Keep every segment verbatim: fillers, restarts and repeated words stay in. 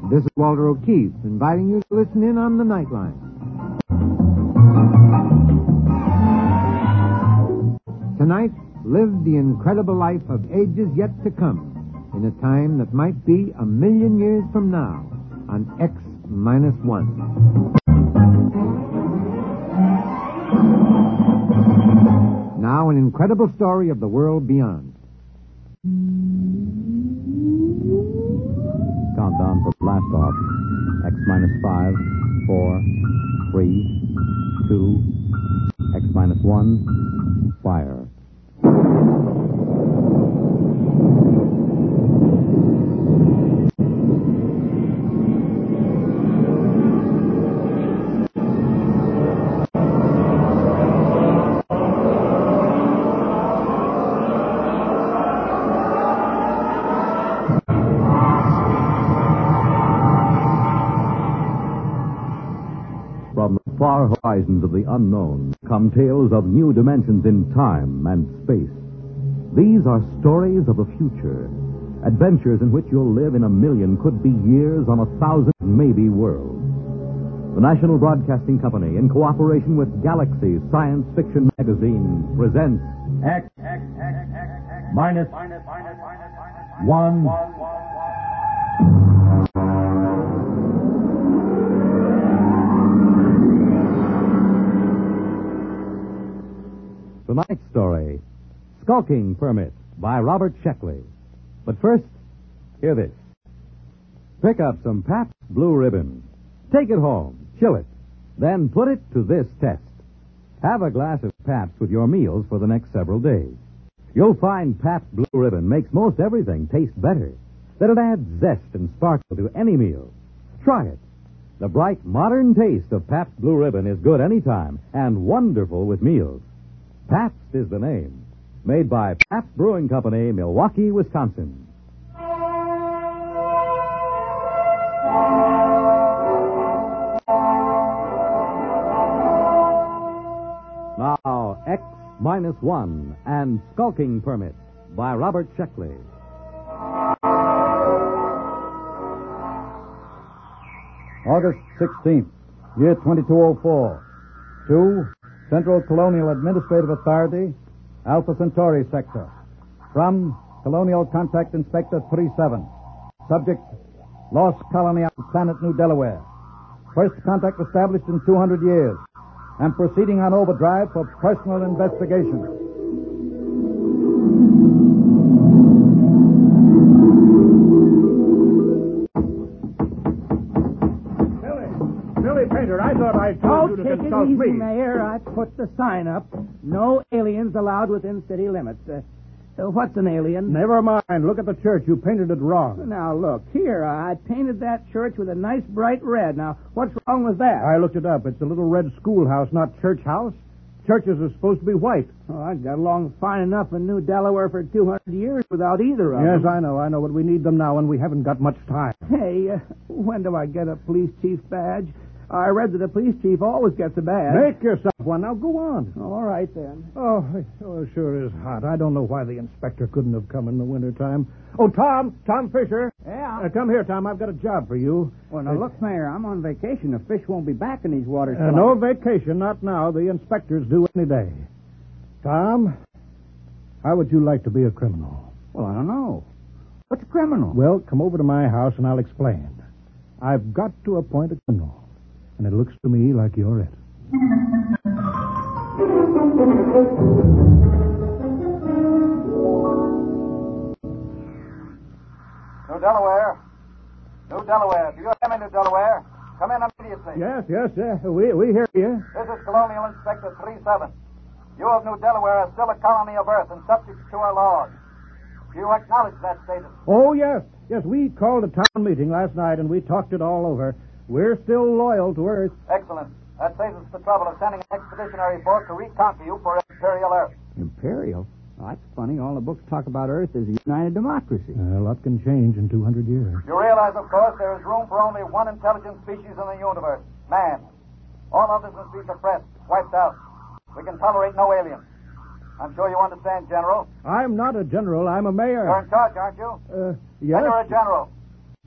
This is Walter O'Keefe, inviting you to listen in on the Nightline. Tonight, live the incredible life of ages yet to come, in a time that might be a million years from now, on X minus one. Now, an incredible story of the world beyond. Countdown for blast off. X minus five, four, three, two, X minus one, fire. From the far horizons of the unknown come tales of new dimensions in time and space. These are stories of the future, adventures in which you'll live in a million, could be years, on a thousand, maybe worlds. The National Broadcasting Company, in cooperation with Galaxy Science Fiction Magazine, presents X, X, X, X, X minus, minus, minus, minus, one. Tonight's story, Skulking Permit, by Robert Sheckley. But first, hear this. Pick up some Pabst Blue Ribbon. Take it home, chill it, then put it to this test. Have a glass of Pabst with your meals for the next several days. You'll find Pabst Blue Ribbon makes most everything taste better, that it adds zest and sparkle to any meal. Try it. The bright, modern taste of Pabst Blue Ribbon is good anytime and wonderful with meals. Pabst is the name. Made by Pabst Brewing Company, Milwaukee, Wisconsin. Now, X minus one and Skulking Permit by Robert Sheckley. August sixteenth, year twenty-two oh four. Two, Central Colonial Administrative Authority, Alpha Centauri Sector. From Colonial Contact Inspector three seven. Subject, lost colony on planet New Delaware. First contact established in two hundred years. And proceeding on overdrive for personal investigation. Billy Painter, I thought I told Oh, you to take it consult easy, me. Mayor. I put the sign up. No aliens allowed within city limits. Uh, uh, what's an alien? Never mind. Look at the church. You painted it wrong. Now, look, here, I painted that church with a nice bright red. Now, what's wrong with that? I looked it up. It's a little red schoolhouse, not church house. Churches are supposed to be white. Oh, I got along fine enough in New Delaware for two hundred years without either of Yes, them. I know, I know, but we need them now, and we haven't got much time. Hey, uh, when do I get a police chief badge? I read that a police chief always gets a badge. Make yourself one. Now, go on. All right, then. Oh, oh, it sure is hot. I don't know why the inspector couldn't have come in the wintertime. Oh, Tom, Tom Fisher. Yeah? Uh, come here, Tom. I've got a job for you. Well, now, Uh, look, Mayor, I'm on vacation. The fish won't be back in these waters. Uh, till no I- vacation, not now. The inspectors do any day. Tom, how would you like to be a criminal? Well, I don't know. What's a criminal? Well, come over to my house and I'll explain. I've got to appoint a criminal, and it looks to me like you're it. New Delaware. New Delaware. Do you hear me, New Delaware? Come in immediately. Yes, yes, yes. We, we hear you. This is Colonial Inspector three seven. You of New Delaware are still a colony of Earth and subject to our laws. Do you acknowledge that status? Oh, yes. Yes, we called a town meeting last night, and we talked it all over. We're still loyal to Earth. Excellent. That saves us the trouble of sending an expeditionary force to reconquer you for Imperial Earth. Imperial? Oh, that's funny. All the books talk about Earth as a united democracy. Uh, a lot can change in two hundred years. You realize, of course, there is room for only one intelligent species in the universe, man. All others must be suppressed, wiped out. We can tolerate no aliens. I'm sure you understand, General. I'm not a general. I'm a mayor. You're in charge, aren't you? Uh, Then yes. you're a general.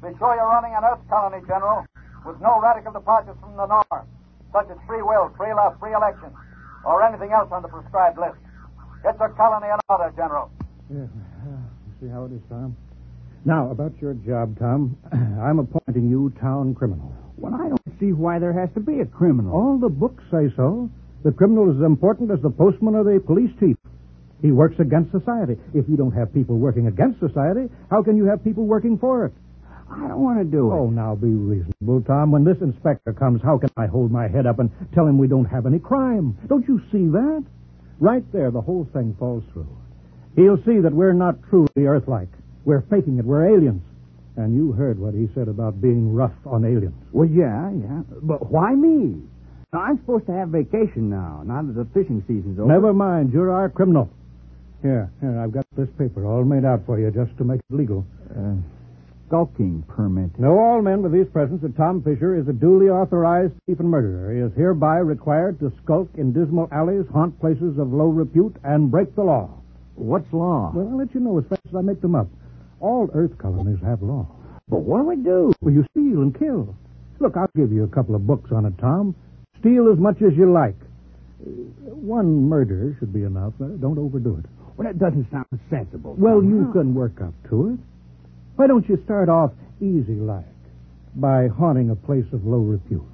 Be sure you're running an Earth colony, General, with no radical departures from the norm, such as free will, free love, free election, or anything else on the prescribed list. Get your colony in order, General. Yeah, uh, see how it is, Tom? Now, about your job, Tom. I'm appointing you town criminal. Well, I don't see why there has to be a criminal. All the books say so. The criminal is as important as the postman or the police chief. He works against society. If you don't have people working against society, how can you have people working for it? I don't want to do it. Oh, now be reasonable, Tom. When this inspector comes, how can I hold my head up and tell him we don't have any crime? Don't you see that? Right there, the whole thing falls through. He'll see that we're not truly Earth-like. We're faking it. We're aliens. And you heard what he said about being rough on aliens. Well, yeah, yeah. But why me? Now, I'm supposed to have vacation now, now that the fishing season's over. Never mind. You're our criminal. Here, here, I've got this paper all made out for you just to make it legal. Uh, skulking permit. Know all men with these presents that Tom Fisher is a duly authorized thief and murderer. He is hereby required to skulk in dismal alleys, haunt places of low repute, and break the law. What's law? Well, I'll let you know as fast as I make them up. All Earth colonies have law. But what do we do? Well, you steal and kill. Look, I'll give you a couple of books on it, Tom. Steal as much as you like. Uh, one murder should be enough. Uh, don't overdo it. Well, that doesn't sound sensible. Well, you can work up to it. Why don't you start off easy-like by haunting a place of low repute?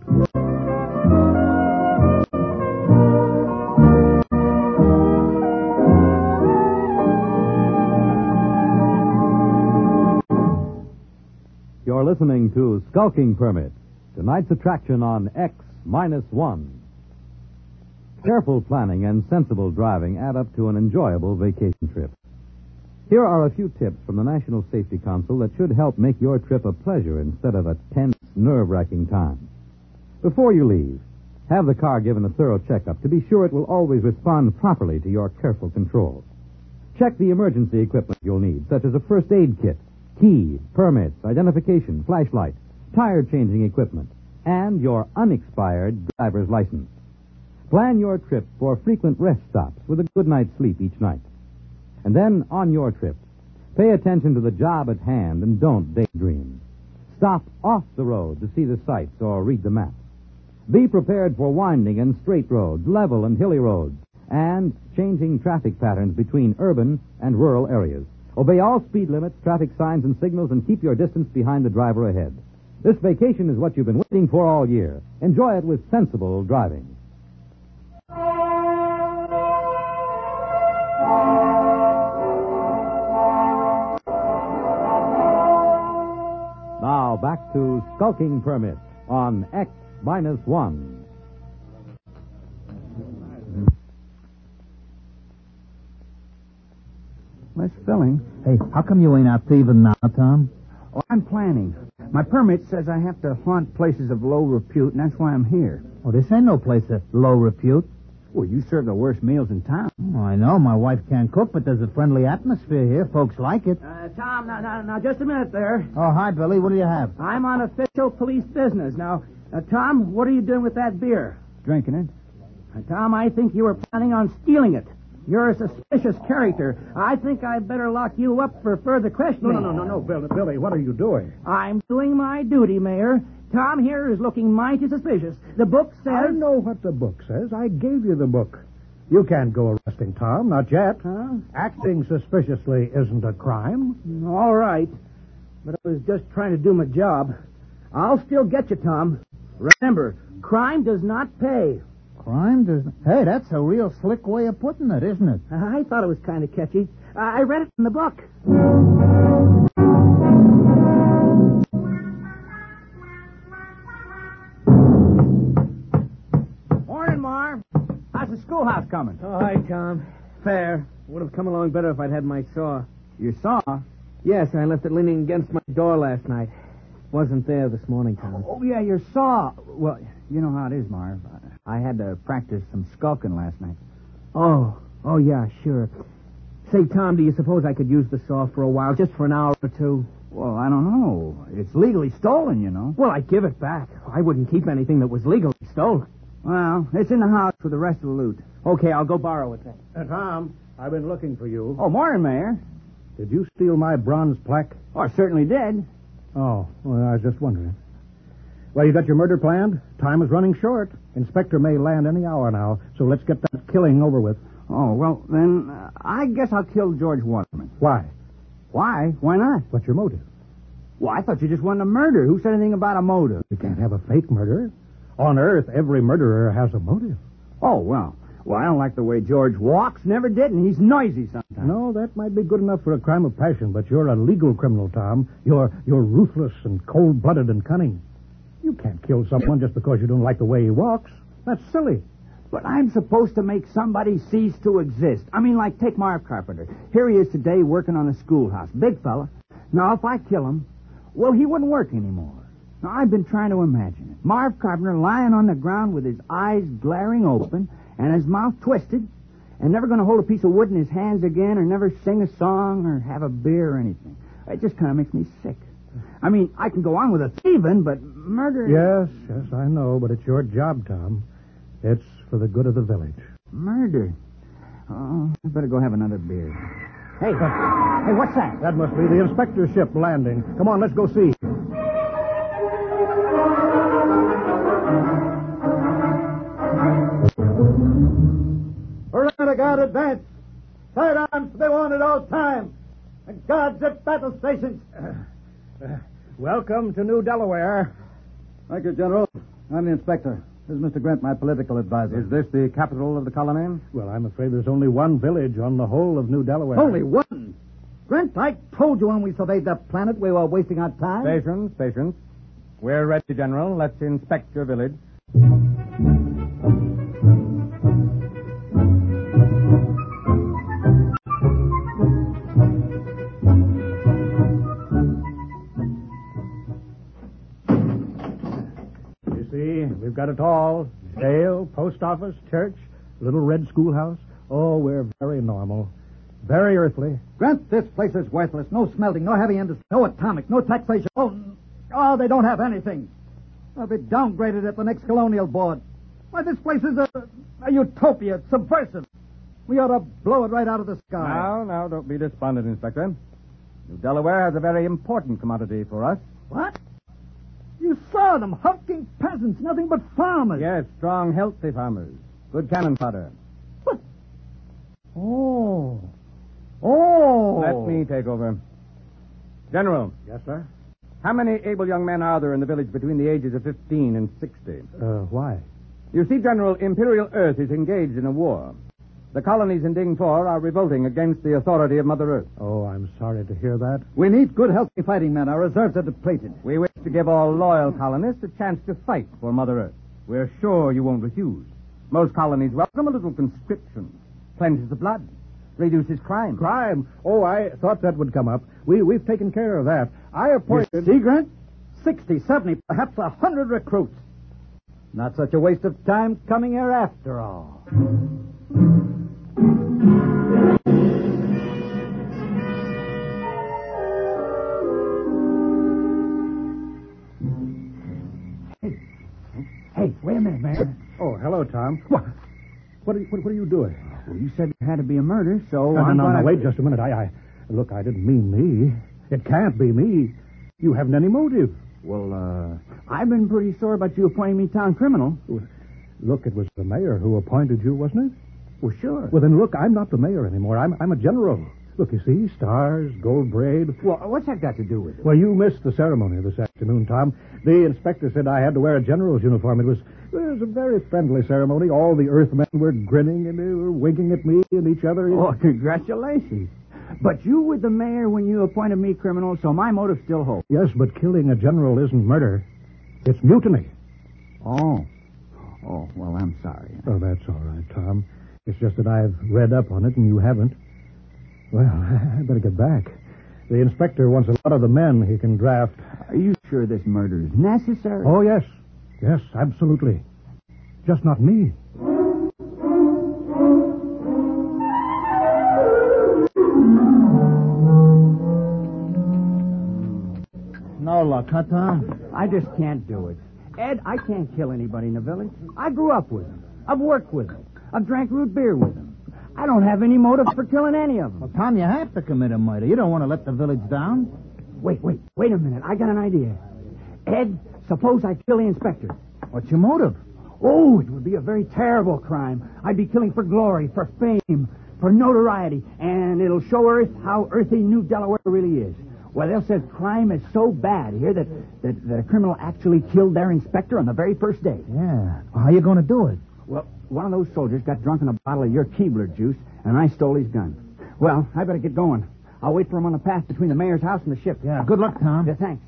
You're listening to Skulking Permit, tonight's attraction on X minus one. Careful planning and sensible driving add up to an enjoyable vacation trip. Here are a few tips from the National Safety Council that should help make your trip a pleasure instead of a tense, nerve-wracking time. Before you leave, have the car given a thorough checkup to be sure it will always respond properly to your careful control. Check the emergency equipment you'll need, such as a first aid kit, keys, permits, identification, flashlight, tire-changing equipment, and your unexpired driver's license. Plan your trip for frequent rest stops with a good night's sleep each night. And then, on your trip, pay attention to the job at hand and don't daydream. Stop off the road to see the sights or read the map. Be prepared for winding and straight roads, level and hilly roads, and changing traffic patterns between urban and rural areas. Obey all speed limits, traffic signs, and signals, and keep your distance behind the driver ahead. This vacation is what you've been waiting for all year. Enjoy it with sensible driving. Now back to Skulking Permit on X minus one. Less filling. Hey, how come you ain't out thieving now, Tom? Oh, I'm planning. My permit says I have to haunt places of low repute, and that's why I'm here. Oh, this ain't no place of low repute. Well, you serve the worst meals in town. Oh, I know. My wife can't cook, but there's a friendly atmosphere here. Folks like it. Uh, Tom, now, now, now, just a minute there. Oh, hi, Billy. What do you have? I'm on official police business. Now, uh, Tom, what are you doing with that beer? Drinking it. Uh, Tom, I think you were planning on stealing it. You're a suspicious character. I think I'd better lock you up for further questioning. No, no, no, no, no, Bill, Billy, what are you doing? I'm doing my duty, Mayor. Tom here is looking mighty suspicious. The book says... I know what the book says. I gave you the book. You can't go arresting Tom, not yet. Huh? Acting suspiciously isn't a crime. All right. But I was just trying to do my job. I'll still get you, Tom. Remember, crime does not pay. Crime does... Hey, that's a real slick way of putting it, isn't it? I thought it was kind of catchy. I read it in the book. Morning, Mar. How's the schoolhouse coming? Oh, hi, Tom. Fair. Would have come along better if I'd had my saw. Your saw? Yes, I left it leaning against my door last night. Wasn't there this morning, Tom. Oh, yeah, your saw. Well, you know how it is, Marv. I had to practice some skulking last night. Oh, oh, yeah, sure. Say, Tom, do you suppose I could use the saw for a while, just for an hour or two? Well, I don't know. It's legally stolen, you know. Well, I'd give it back. I wouldn't keep anything that was legally stolen. Well, it's in the house for the rest of the loot. Okay, I'll go borrow it then. Uh, Tom, I've been looking for you. Oh, morning, Mayor. Did you steal my bronze plaque? Oh, I certainly did. Oh, well, I was just wondering. Well, you got your murder planned? Time is running short. Inspector may land any hour now, so let's get that killing over with. Oh, well, then uh, I guess I'll kill George Waterman. Why? Why? Why not? What's your motive? Well, I thought you just wanted a murder. Who said anything about a motive? You can't have a fake murder. On Earth, every murderer has a motive. Oh, well. Well, I don't like the way George walks. Never did, and he's noisy sometimes. No, that might be good enough for a crime of passion, but you're a legal criminal, Tom. You're you're ruthless and cold-blooded and cunning. You can't kill someone just because you don't like the way he walks. That's silly. But I'm supposed to make somebody cease to exist. I mean, like, take Marv Carpenter. Here he is today working on the schoolhouse. Big fella. Now, if I kill him, well, he wouldn't work anymore. Now, I've been trying to imagine it. Marv Carpenter lying on the ground with his eyes glaring open and his mouth twisted and never going to hold a piece of wood in his hands again or never sing a song or have a beer or anything. It just kind of makes me sick. I mean, I can go on with a thieving, but murder... Yes, yes, I know, but it's your job, Tom. It's for the good of the village. Murder? Oh, I better go have another beer. Hey, hey, what's that? That must be the inspector's ship landing. Come on, let's go see. Perimeter guard advance. Sidearms to be worn at all times. And guards at battle stations. Uh, uh, welcome to New Delaware. Thank you, General. I'm the inspector. This is Mister Grant, my political advisor. Is this the capital of the colony? Well, I'm afraid there's only one village on the whole of New Delaware. Only one? Grant, I told you when we surveyed the planet we were wasting our time. Patience, patience. We're ready, General. Let's inspect your village. We've got it all. Jail, post office, church, little red schoolhouse. Oh, we're very normal. Very earthly. Grant, this place is worthless. No smelting, no heavy industry, no atomic, no taxation. Oh, oh, they don't have anything. They'll be downgraded at the next colonial board. Why, this place is a, a utopia. It's subversive. We ought to blow it right out of the sky. Now, now, don't be despondent, Inspector. New Delaware has a very important commodity for us. What? You saw them, hulking peasants, nothing but farmers. Yes, strong, healthy farmers. Good cannon fodder. What? Oh. Oh. Let me take over. General. Yes, sir? How many able young men are there in the village between the ages of fifteen and sixty? Uh, why? You see, General, Imperial Earth is engaged in a war. The colonies in Ding Four are revolting against the authority of Mother Earth. Oh, I'm sorry to hear that. We need good, healthy fighting men. Our reserves are depleted. We wish to give all loyal colonists a chance to fight for Mother Earth. We're sure you won't refuse. Most colonies welcome a little conscription. Cleanses the blood. Reduces crime. Crime? Oh, I thought that would come up. We, we've taken care of that. I appointed... You see, Grant? Sixty, seventy, perhaps a hundred recruits. Not such a waste of time coming here after all. Hey, wait a minute, Mayor. Oh, hello, Tom. What? What are you, what, what are you doing? Well, you said it had to be a murder, so No, I'm no, no, gonna... no, wait just a minute. I, I... Look, I didn't mean me. It can't be me. You haven't any motive. Well, uh, I've been pretty sore about you appointing me town criminal. Look, it was the mayor who appointed you, wasn't it? Well, sure. Well, then, look, I'm not the mayor anymore. I'm, I'm a general. Look, you see, stars, gold braid. Well, what's that got to do with it? Well, you missed the ceremony this afternoon, Tom. The inspector said I had to wear a general's uniform. It was, it was a very friendly ceremony. All the Earthmen were grinning and they were winking at me and each other. Oh, congratulations. But you were the mayor when you appointed me criminal, so my motive still holds. Yes, but killing a general isn't murder. It's mutiny. Oh. Oh, well, I'm sorry. Oh, that's all right, Tom. It's just that I've read up on it and you haven't. Well, I better get back. The inspector wants a lot of the men he can draft. Are you sure this murder is necessary? Oh, yes. Yes, absolutely. Just not me. No luck, huh, Tom? I just can't do it. Ed, I can't kill anybody in the village. I grew up with them. I've worked with them. I've drank root beer with them. I don't have any motive for killing any of them. Well, Tom, you have to commit a murder. You don't want to let the village down. Wait, wait, wait a minute. I got an idea. Ed, suppose I kill the inspector. What's your motive? Oh, it would be a very terrible crime. I'd be killing for glory, for fame, for notoriety, and it'll show Earth how earthy New Delaware really is. Well, they'll say crime is so bad here that, that, that a criminal actually killed their inspector on the very first day. Yeah. Well, how you going to do it? Well, one of those soldiers got drunk on a bottle of your Keebler juice, and I stole his gun. Well, I better get going. I'll wait for him on the path between the mayor's house and the ship. Yeah, good luck, Tom. Yeah, thanks.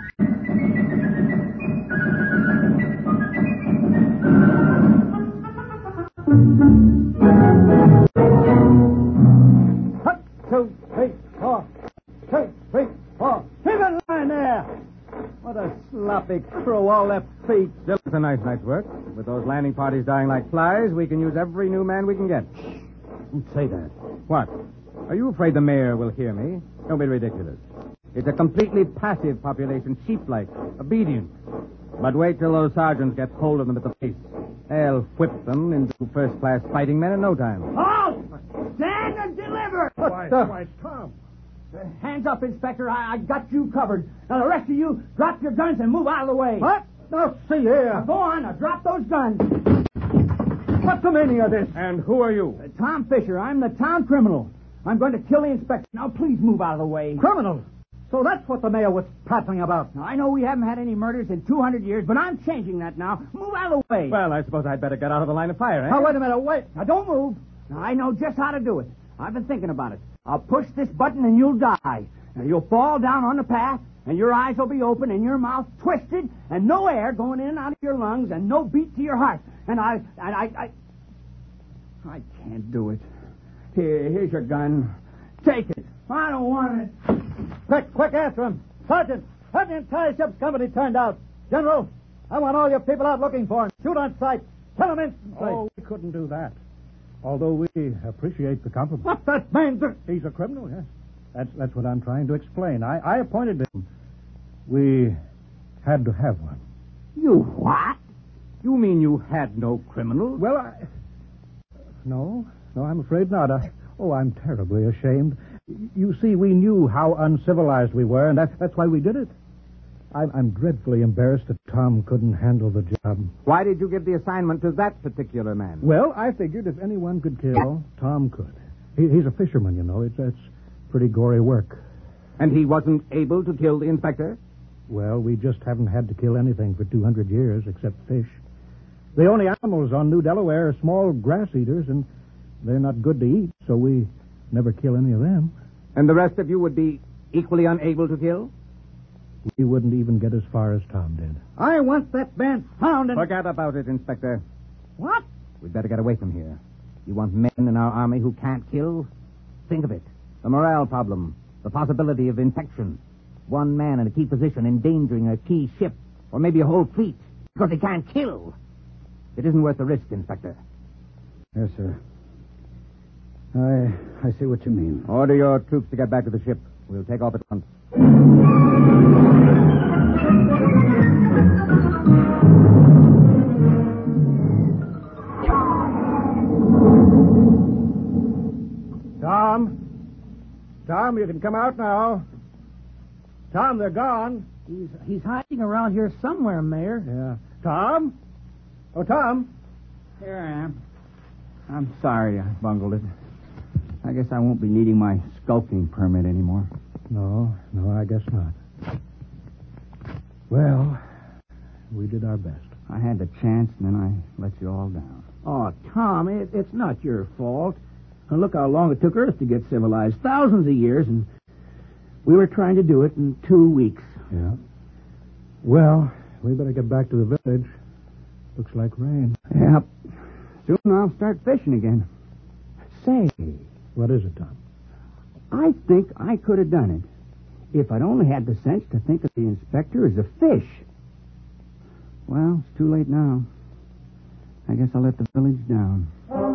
One, two, three, four. Two, three, four. Keep in line there. What a sloppy crew, all left feet. Still, it's a nice night's work. With those landing parties dying like flies, we can use every new man we can get. Don't say that. What? Are you afraid the mayor will hear me? Don't be ridiculous. It's a completely passive population, sheep-like, obedient. But wait till those sergeants get hold of them at the face. They'll whip them into first-class fighting men in no time. Halt! Stand and deliver! Why, why, it's Tom. Uh, hands up, Inspector. I, I got you covered. Now, the rest of you, drop your guns and move out of the way. What? Now, see here. Now, go on. Now, drop those guns. What's the meaning of this? And who are you? Uh, Tom Fisher. I'm the town criminal. I'm going to kill the inspector. Now, please move out of the way. Criminal? So that's what the mayor was prattling about. Now, I know we haven't had any murders in two hundred years, but I'm changing that now. Move out of the way. Well, I suppose I'd better get out of the line of fire, eh? Now, wait a minute. Wait. Now, don't move. Now, I know just how to do it. I've been thinking about it. I'll push this button and you'll die. Now, you'll fall down on the path, and your eyes will be open, and your mouth twisted, and no air going in and out of your lungs, and no beat to your heart. And I, and I, I, I can't do it. Here, here's your gun. Take it. I don't want it. Quick, quick, answer him. Sergeant, have the entire ship's company turned out. General, I want all your people out looking for him. Shoot on sight. Kill him instantly. Oh, we couldn't do that. Although we appreciate the compliment. What that means is... He's a criminal, yes. That's that's what I'm trying to explain. I, I appointed him. We had to have one. You what? You mean you had no criminal? Well, I... No, no, I'm afraid not. I... Oh, I'm terribly ashamed. You see, we knew how uncivilized we were, and that, that's why we did it. I'm, I'm dreadfully embarrassed that Tom couldn't handle the job. Why did you give the assignment to that particular man? Well, I figured if anyone could kill, Tom could. He, he's a fisherman, you know. It's that's pretty gory work. And he wasn't able to kill the inspector? Well, we just haven't had to kill anything for two hundred years except fish. The only animals on New Delaware are small grass eaters, and they're not good to eat, so we never kill any of them. And the rest of you would be equally unable to kill? We wouldn't even get as far as Tom did. I want that man found and... Forget about it, Inspector. What? We'd better get away from here. You want men in our army who can't kill? Think of it. The morale problem. The possibility of infection. One man in a key position endangering a key ship, or maybe a whole fleet, because he can't kill. It isn't worth the risk, Inspector. Yes, sir. I I see what you mean. Order your troops to get back to the ship. We'll take off at once. Tom? Tom, you can come out now. Tom, they're gone. He's, he's hiding around here somewhere, Mayor. Yeah. Tom? Oh, Tom? Here I am. I'm sorry I bungled it. I guess I won't be needing my skulking permit anymore. No, no, I guess not. Well, we did our best. I had the chance, and then I let you all down. Oh, Tom, it, it's not your fault. Now, look how long it took Earth to get civilized. Thousands of years, and we were trying to do it in two weeks. Yeah. Well, we better get back to the village. Looks like rain. Yep. Soon I'll start fishing again. Say, what is it, Tom? I think I could have done it if I'd only had the sense to think of the inspector as a fish. Well, it's too late now. I guess I'll let the village down.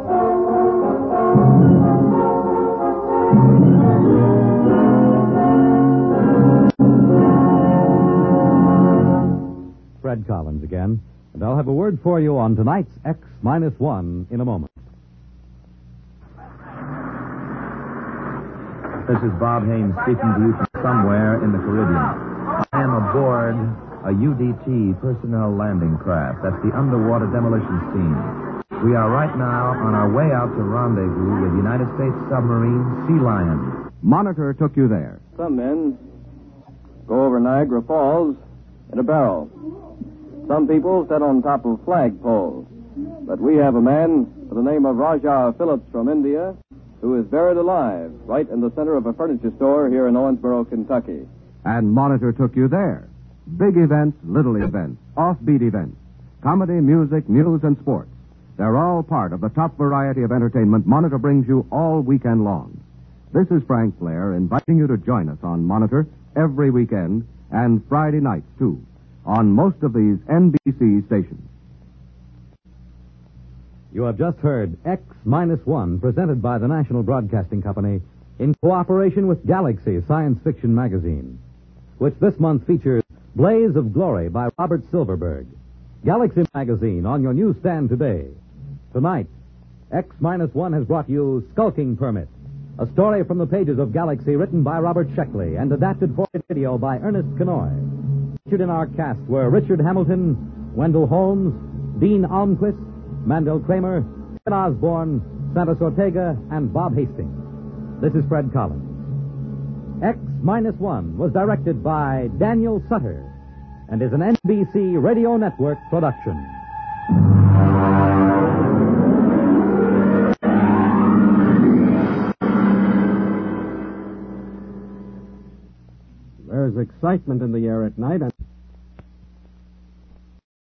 Fred Collins again, and I'll have a word for you on tonight's X minus one in a moment. This is Bob Haynes speaking to you from somewhere in the Caribbean. I am aboard a U D T personnel landing craft. That's the underwater demolition team. We are right now on our way out to rendezvous with United States submarine Sea Lion. Monitor took you there. Some men go over Niagara Falls in a barrel. Some people sit on top of flagpoles. But we have a man by the name of Raja Phillips from India who is buried alive right in the center of a furniture store here in Owensboro, Kentucky. And Monitor took you there. Big events, little events, offbeat events, comedy, music, news, and sports. They're all part of the top variety of entertainment Monitor brings you all weekend long. This is Frank Blair inviting you to join us on Monitor every weekend and Friday nights, too, on most of these N B C stations. You have just heard X Minus One, presented by the National Broadcasting Company in cooperation with Galaxy Science Fiction Magazine, which this month features Blaze of Glory by Robert Silverberg. Galaxy Magazine on your newsstand today. Tonight, X Minus One has brought you Skulking Permit, a story from the pages of Galaxy written by Robert Sheckley and adapted for video by Ernest Kenoy. Featured in our cast were Richard Hamilton, Wendell Holmes, Dean Almquist, Mandel Kramer, Ken Osborne, Santos Ortega, and Bob Hastings. This is Fred Collins. X Minus One was directed by Daniel Sutter and is an N B C Radio Network production. There's excitement in the air at night, and